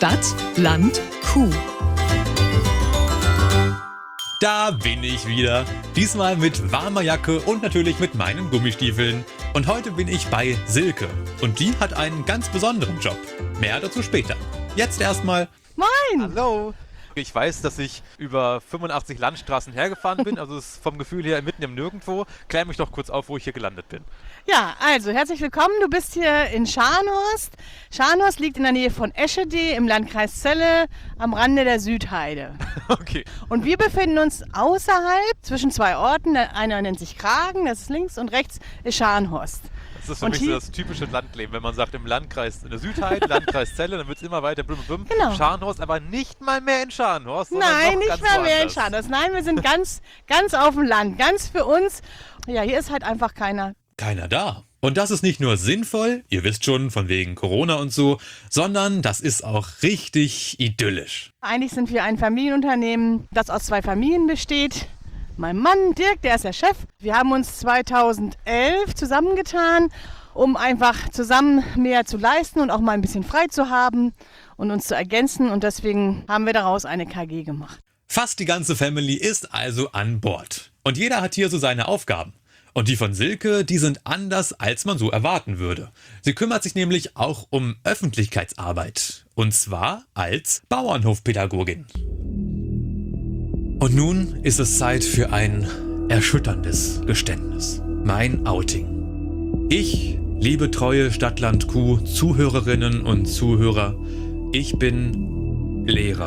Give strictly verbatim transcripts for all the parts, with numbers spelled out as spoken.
Stadt, Land, Kuh. Da bin ich wieder. Diesmal mit warmer Jacke und natürlich mit meinen Gummistiefeln. Und heute bin ich bei Silke. Und die hat einen ganz besonderen Job. Mehr dazu später. Jetzt erstmal. Moin! Hallo! Ich weiß, dass ich über fünfundachtzig Landstraßen hergefahren bin, also es ist vom Gefühl her mitten im Nirgendwo. Klär mich doch kurz auf, wo ich hier gelandet bin. Ja, also herzlich willkommen. Du bist hier in Scharnhorst. Scharnhorst liegt in der Nähe von Eschede im Landkreis Celle am Rande der Südheide. Okay. Und wir befinden uns außerhalb zwischen zwei Orten. Der eine nennt sich Kragen, das ist links, und rechts ist Scharnhorst. Das ist für Und mich hier- so das typische Landleben, wenn man sagt im Landkreis, in der Südheide, Landkreis Celle, dann wird es immer weiter blum, blum, blum. Genau. Scharnhorst, aber nicht mal mehr in Scharnhorst, sondern Nein, noch nicht ganz mal mehr in woanders. Scharnhorst. Nein, wir sind ganz, ganz auf dem Land, ganz für uns. Ja, hier ist halt einfach keiner. Keiner da. Und das ist nicht nur sinnvoll, ihr wisst schon, von wegen Corona und so, sondern das ist auch richtig idyllisch. Eigentlich sind wir ein Familienunternehmen, das aus zwei Familien besteht. Mein Mann Dirk, der ist der Chef. Wir haben uns zweitausendelf zusammengetan, um einfach zusammen mehr zu leisten und auch mal ein bisschen frei zu haben und uns zu ergänzen. Und deswegen haben wir daraus eine K G gemacht. Fast die ganze Family ist also an Bord. Und jeder hat hier so seine Aufgaben. Und die von Silke, die sind anders, als man so erwarten würde. Sie kümmert sich nämlich auch um Öffentlichkeitsarbeit. Und zwar als Bauernhofpädagogin. Und nun ist es Zeit für ein erschütterndes Geständnis. Mein Outing. Ich, liebe treue Stadtland-Kuh-Zuhörerinnen und Zuhörer, ich bin Lehrer.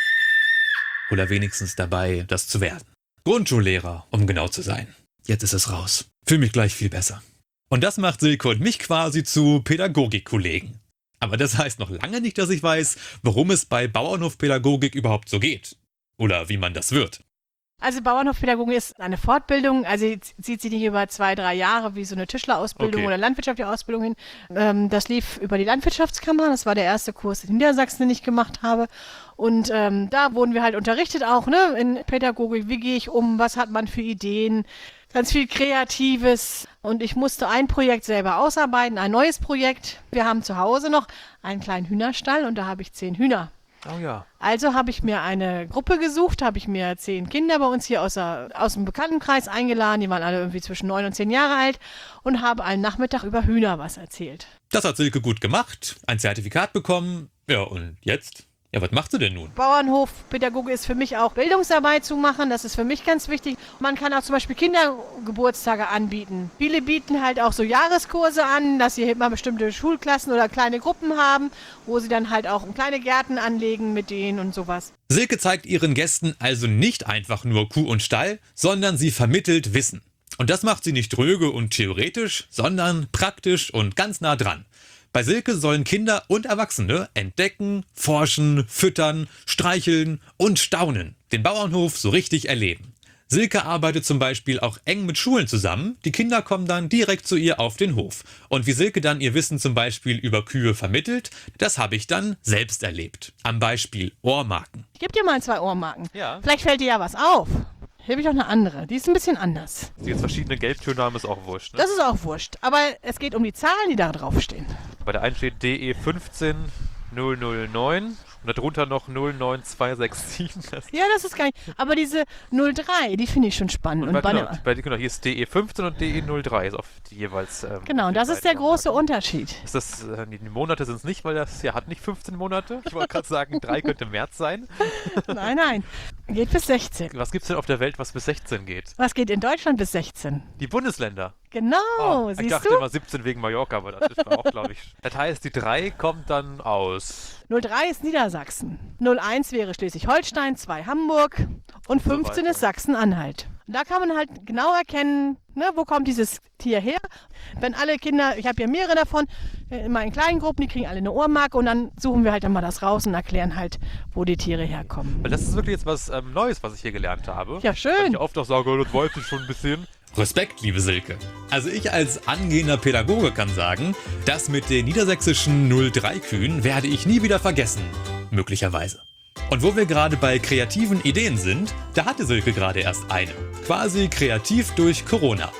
Oder wenigstens dabei, das zu werden. Grundschullehrer, um genau zu sein. Jetzt ist es raus. Fühl mich gleich viel besser. Und das macht Silke und mich quasi zu Pädagogikkollegen. Aber das heißt noch lange nicht, dass ich weiß, worum es bei Bauernhofpädagogik überhaupt so geht. Oder wie man das wird. Also Bauernhofpädagogik ist eine Fortbildung, also sie zieht sich nicht über zwei, drei Jahre wie so eine Tischlerausbildung Okay. oder landwirtschaftliche Ausbildung hin. Ähm, das lief über die Landwirtschaftskammer, das war der erste Kurs in Niedersachsen, den ich gemacht habe. Und ähm, da wurden wir halt unterrichtet auch, ne, in Pädagogik, wie gehe ich um, was hat man für Ideen, ganz viel Kreatives. Und ich musste ein Projekt selber ausarbeiten, ein neues Projekt. Wir haben zu Hause noch einen kleinen Hühnerstall und da habe ich zehn Hühner. Oh ja. Also habe ich mir eine Gruppe gesucht, habe ich mir zehn Kinder bei uns hier aus, der, aus dem Bekanntenkreis eingeladen, die waren alle irgendwie zwischen neun und zehn Jahre alt und habe einen Nachmittag über Hühner was erzählt. Das hat Silke gut gemacht, ein Zertifikat bekommen. Ja, und jetzt? Ja, was macht sie denn nun? Bauernhofpädagoge ist für mich auch Bildungsarbeit zu machen, das ist für mich ganz wichtig. Man kann auch zum Beispiel Kindergeburtstage anbieten. Viele bieten halt auch so Jahreskurse an, dass sie immer bestimmte Schulklassen oder kleine Gruppen haben, wo sie dann halt auch kleine Gärten anlegen mit denen und sowas. Silke zeigt ihren Gästen also nicht einfach nur Kuh und Stall, sondern sie vermittelt Wissen. Und das macht sie nicht dröge und theoretisch, sondern praktisch und ganz nah dran. Bei Silke sollen Kinder und Erwachsene entdecken, forschen, füttern, streicheln und staunen. Den Bauernhof so richtig erleben. Silke arbeitet zum Beispiel auch eng mit Schulen zusammen. Die Kinder kommen dann direkt zu ihr auf den Hof. Und wie Silke dann ihr Wissen zum Beispiel über Kühe vermittelt, das habe ich dann selbst erlebt. Am Beispiel Ohrmarken. Ich gebe dir mal zwei Ohrmarken. Ja. Vielleicht fällt dir ja was auf. Hier habe ich auch eine andere. Die ist ein bisschen anders. Die jetzt verschiedene Gelbtöne haben, ist auch wurscht. Ne? Das ist auch wurscht. Aber es geht um die Zahlen, die da draufstehen. Bei der einen steht D E fünfzehn null null neun und darunter noch null neun zwei sechs sieben. Das Ja, das ist gar nicht. Aber diese null drei, die finde ich schon spannend. Und bei, bei genau, der- bei, genau, hier ist D E fünfzehn und D E null drei ist auf die jeweils. Ähm, genau, und die das ist der beiden große Ohrmarken. Unterschied. Ist das, äh, die Monate sind es nicht, weil das ja hat nicht fünfzehn Monate. Ich wollte gerade sagen, drei könnte März sein. Nein, nein. Geht bis sechzehn. Was gibt es denn auf der Welt, was bis sechzehn geht? Was geht in Deutschland bis sechzehn? Die Bundesländer. Genau, Oh, ich siehst dachte du? immer siebzehn wegen Mallorca, aber das ist auch, glaube ich. Das heißt, die drei kommt dann aus. null drei ist Niedersachsen. null eins wäre Schleswig-Holstein, zwei Hamburg und so fünfzehn weiter. ist Sachsen-Anhalt. Und da kann man halt genau erkennen, ne, wo kommt dieses Tier her. Wenn alle Kinder, ich habe ja mehrere davon, äh, immer in kleinen Gruppen, die kriegen alle eine Ohrmarke und dann suchen wir halt immer das raus und erklären halt, wo die Tiere herkommen. Weil das ist wirklich jetzt was ähm, Neues, was ich hier gelernt habe. Ja, Weil schön. ich oft auch sage, oh, das weiß ich schon ein bisschen. Respekt, liebe Silke. Also ich als angehender Pädagoge kann sagen, das mit den niedersächsischen null drei Kühen werde ich nie wieder vergessen. Möglicherweise. Und wo wir gerade bei kreativen Ideen sind, da hatte Silke gerade erst eine. Quasi kreativ durch Corona.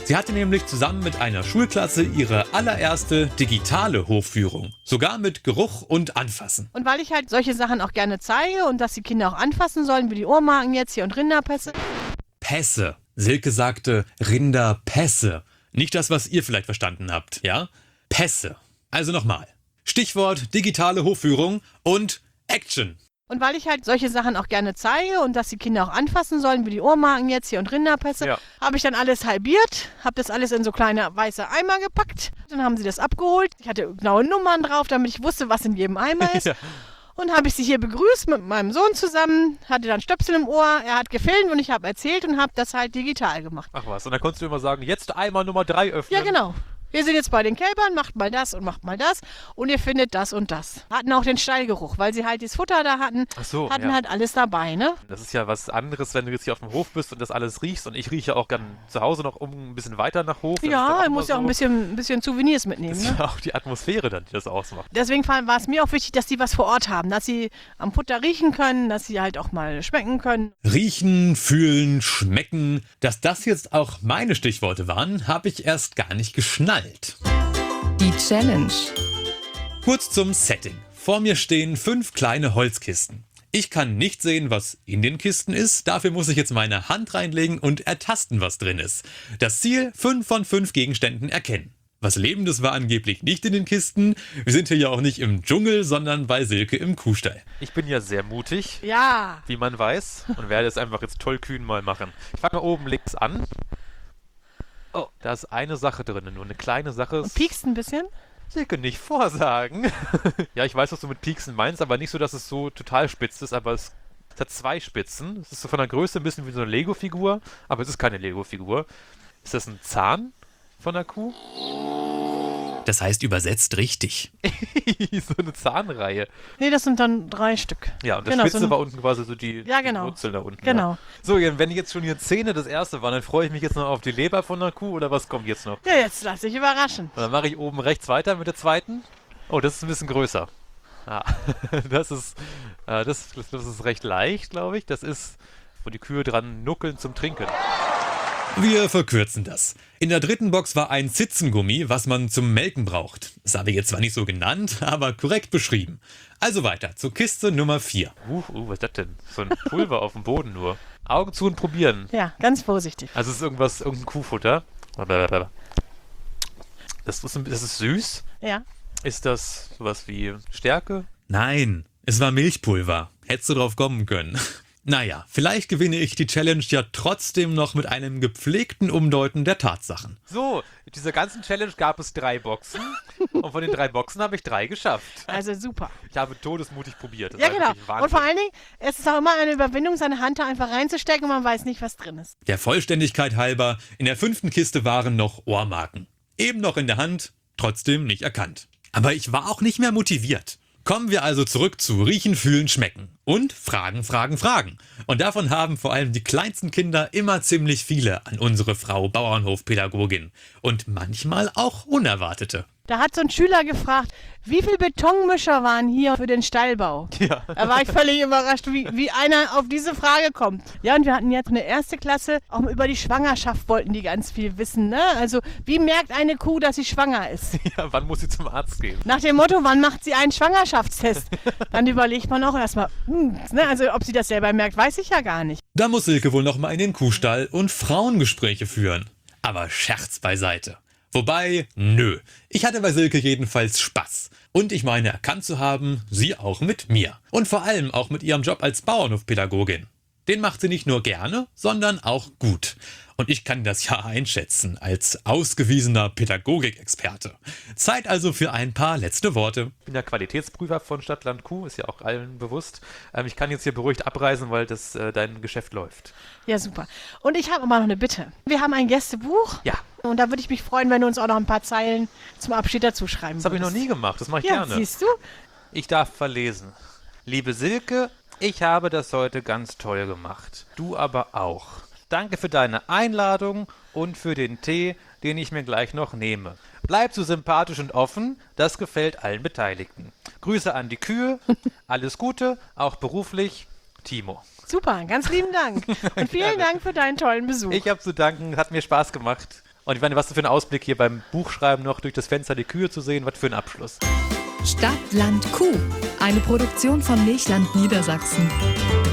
Sie hatte nämlich zusammen mit einer Schulklasse ihre allererste digitale Hofführung. Sogar mit Geruch und Anfassen. Und weil ich halt solche Sachen auch gerne zeige und dass die Kinder auch anfassen sollen, wie die Ohrmarken jetzt hier und Rinderpässe. Pässe. Silke sagte Rinderpässe. Nicht das, was ihr vielleicht verstanden habt, ja? Pässe. Also nochmal. Stichwort digitale Hofführung und Action. Und weil ich halt solche Sachen auch gerne zeige und dass die Kinder auch anfassen sollen, wie die Ohrmarken jetzt hier und Rinderpässe, Ja. habe ich dann alles halbiert, habe das alles in so kleine weiße Eimer gepackt. Dann haben sie das abgeholt. Ich hatte genaue Nummern drauf, damit ich wusste, was in jedem Eimer ist. Ja. Und habe ich sie hier begrüßt mit meinem Sohn zusammen, hatte dann Stöpsel im Ohr, er hat gefilmt und ich habe erzählt und habe das halt digital gemacht. Ach was, und dann konntest du immer sagen, jetzt Eimer Nummer drei öffnen. Ja, genau. Wir sind jetzt bei den Kälbern, macht mal das und macht mal das und ihr findet das und das. Hatten auch den Stallgeruch, weil sie halt das Futter da hatten, Ach so, hatten ja. halt alles dabei, ne? Das ist ja was anderes, wenn du jetzt hier auf dem Hof bist und das alles riechst. Und ich rieche auch gern zu Hause noch um ein bisschen weiter nach Hof. Das ist Ja, dann er immer muss ja auch so- ein bisschen, ein bisschen Souvenirs mitnehmen, Das ist ne? ja auch die Atmosphäre dann, die das ausmacht. Deswegen war war es mir auch wichtig, dass die was vor Ort haben, dass sie am Futter riechen können, dass sie halt auch mal schmecken können. Riechen, fühlen, schmecken. Dass das jetzt auch meine Stichworte waren, habe ich erst gar nicht geschnallt. Die Challenge. Kurz zum Setting. Vor mir stehen fünf kleine Holzkisten. Ich kann nicht sehen, was in den Kisten ist. Dafür muss ich jetzt meine Hand reinlegen und ertasten, was drin ist. Das Ziel, fünf von fünf Gegenständen erkennen. Was Lebendes war angeblich nicht in den Kisten. Wir sind hier ja auch nicht im Dschungel, sondern bei Silke im Kuhstall. Ich bin ja sehr mutig, Ja, wie man weiß, und werde es einfach jetzt tollkühn mal machen. Ich fange oben links an. Oh, da ist eine Sache drin, nur eine kleine Sache. und piekst ein bisschen. Silke, nicht vorsagen. Ja, ich weiß, was du mit Pieksen meinst, aber nicht so, dass es so total spitz ist, aber es, es hat zwei Spitzen. Es ist so von der Größe ein bisschen wie so eine Lego-Figur, aber es ist keine Lego-Figur. Ist das ein Zahn von der Kuh? Das heißt übersetzt richtig. So eine Zahnreihe. Nee, das sind dann drei Stück. Ja, und das Genau, so Spitze ein- war unten quasi so die, Ja, genau. die Wurzel da unten. Genau. Ja. So, Jan, wenn jetzt schon hier Zähne das erste waren, dann freue ich mich jetzt noch auf die Leber von der Kuh oder was kommt jetzt noch? Ja, jetzt lass dich überraschen. Und dann mache ich oben rechts weiter mit der zweiten. Oh, das ist ein bisschen größer. Ah, das ist, äh, das, das ist recht leicht, glaube ich. Das ist, wo die Kühe dran nuckeln zum Trinken. Wir verkürzen das. In der dritten Box war ein Zitzengummi, was man zum Melken braucht. Das habe ich jetzt zwar nicht so genannt, aber korrekt beschrieben. Also weiter zur Kiste Nummer vier. Uh, uh, was ist das denn? So ein Pulver auf dem Boden nur. Augen zu und probieren. Ja, ganz vorsichtig. Also es ist irgendwas, irgendein Kuhfutter. Das ist, ein- das ist süß. Ja. Ist das sowas wie Stärke? Nein, es war Milchpulver. Hättest du drauf kommen können. Naja, vielleicht gewinne ich die Challenge ja trotzdem noch mit einem gepflegten Umdeuten der Tatsachen. So, in dieser ganzen Challenge gab es drei Boxen. Und von den drei Boxen habe ich drei geschafft. Also super. Ich habe todesmutig probiert. Das Ja, war genau. wirklich Wahnsinn. Und vor allen Dingen, es ist auch immer eine Überwindung, seine Hand da einfach reinzustecken und man weiß nicht, was drin ist. Der Vollständigkeit halber, in der fünften Kiste waren noch Ohrmarken. Eben noch in der Hand, trotzdem nicht erkannt. Aber ich war auch nicht mehr motiviert. Kommen wir also zurück zu Riechen, Fühlen, Schmecken. Und Fragen, Fragen, Fragen. Und davon haben vor allem die kleinsten Kinder immer ziemlich viele an unsere Frau Bauernhofpädagogin. Und manchmal auch unerwartete. Da hat so ein Schüler gefragt, wie viel Betonmischer waren hier für den Stallbau? Ja. Da war ich völlig überrascht, wie, wie einer auf diese Frage kommt. Ja, und wir hatten jetzt eine erste Klasse, auch über die Schwangerschaft wollten die ganz viel wissen. Ne? Also, wie merkt eine Kuh, dass sie schwanger ist? Ja, wann muss sie zum Arzt gehen? Nach dem Motto, wann macht sie einen Schwangerschaftstest? Dann überlegt man auch erstmal, hm, ne? Also, ob sie das selber merkt, weiß ich ja gar nicht. Da muss Silke wohl noch mal in den Kuhstall und Frauengespräche führen. Aber Scherz beiseite. Wobei, nö. Ich hatte bei Silke jedenfalls Spaß. Und ich meine erkannt zu haben, sie auch mit mir. Und vor allem auch mit ihrem Job als Bauernhofpädagogin. Den macht sie nicht nur gerne, sondern auch gut. Und ich kann das ja einschätzen als ausgewiesener Pädagogikexperte. Zeit also für ein paar letzte Worte. Ich bin ja Qualitätsprüfer von Stadtland Kuh, ist ja auch allen bewusst. Ähm, ich kann jetzt hier beruhigt abreisen, weil das äh, dein Geschäft läuft. Ja, super. Und ich habe aber noch eine Bitte. Wir haben ein Gästebuch. Ja, Und da würde ich mich freuen, wenn du uns auch noch ein paar Zeilen zum Abschied dazu schreiben das habe ich noch würdest. nie gemacht, das mache ich Ja, gerne. siehst du? Ich darf verlesen. Liebe Silke, ich habe das heute ganz toll gemacht. Du aber auch. Danke für deine Einladung und für den Tee, den ich mir gleich noch nehme. Bleib so sympathisch und offen, das gefällt allen Beteiligten. Grüße an die Kühe, alles Gute, auch beruflich, Timo. Super, ganz lieben Dank. Und vielen Gerne. Dank für deinen tollen Besuch. Ich habe zu danken, hat mir Spaß gemacht. Und ich meine, was für ein Ausblick hier beim Buchschreiben noch durch das Fenster die Kühe zu sehen, was für ein Abschluss. Stadt, Land, Kuh. Eine Produktion von Milchland Niedersachsen.